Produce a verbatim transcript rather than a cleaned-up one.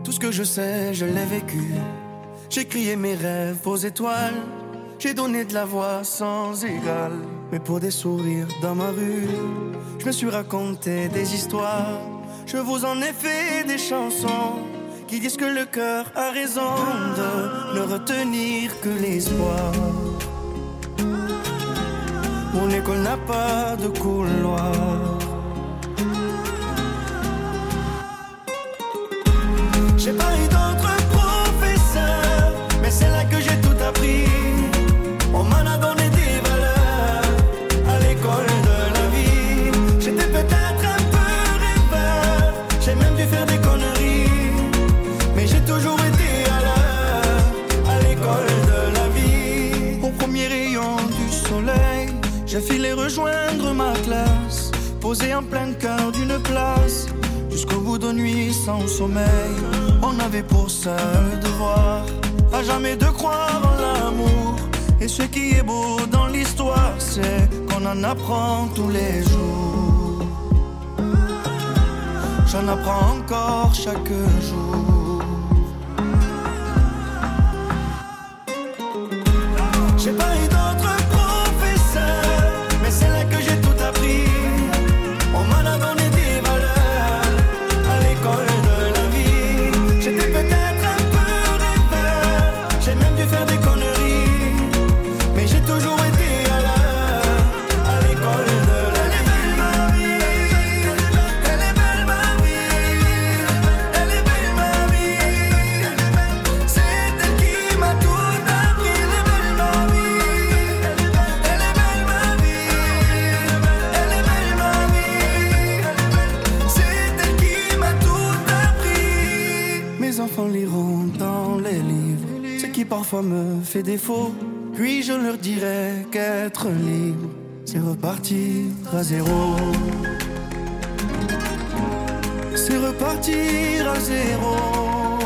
Tout ce que je sais, je l'ai vécu. J'ai crié mes rêves aux étoiles. J'ai donné de la voix sans égal. Mais pour des sourires dans ma rue, je me suis raconté des histoires. Je vous en ai fait des chansons qui disent que le cœur a raison de ne retenir que l'espoir. Mon école n'a pas de couloir. J'ai pas eu d'autres professeurs, mais c'est là que j'ai tout appris. On m'en a donné des valeurs à l'école de la vie. J'étais peut-être un peu rêveur, j'ai même dû faire des conneries, mais j'ai toujours été à l'heure à l'école de la vie. Au premier rayon du soleil, j'ai filé rejoindre ma classe, posé en plein cœur d'une place, jusqu'au bout de nuit sans sommeil. On avait pour seul devoir à jamais de croire en l'amour. Et ce qui est beau dans l'histoire, c'est qu'on en apprend tous les jours. J'en apprends encore chaque jour. J'ai pas eu d'autres professeurs, mais c'est là que j'ai tout appris. On m'en a donné des valeurs à l'école de la vie. J'étais peut-être un peu rêveur, j'ai même dû faire des conneries, mais j'ai toujours été à l'heure à l'école de la vie. Elle est belle ma vie, elle est belle ma vie, c'est elle qui m'a tout appris. Elle est belle ma vie, elle est belle ma vie, elle est belle ma vie, c'est elle qui m'a tout appris. Mes enfants liront dans les livres ce qui parfois me fait défaut, puis je leur dirai qu'être libre, c'est repartir à zéro. C'est repartir à zéro.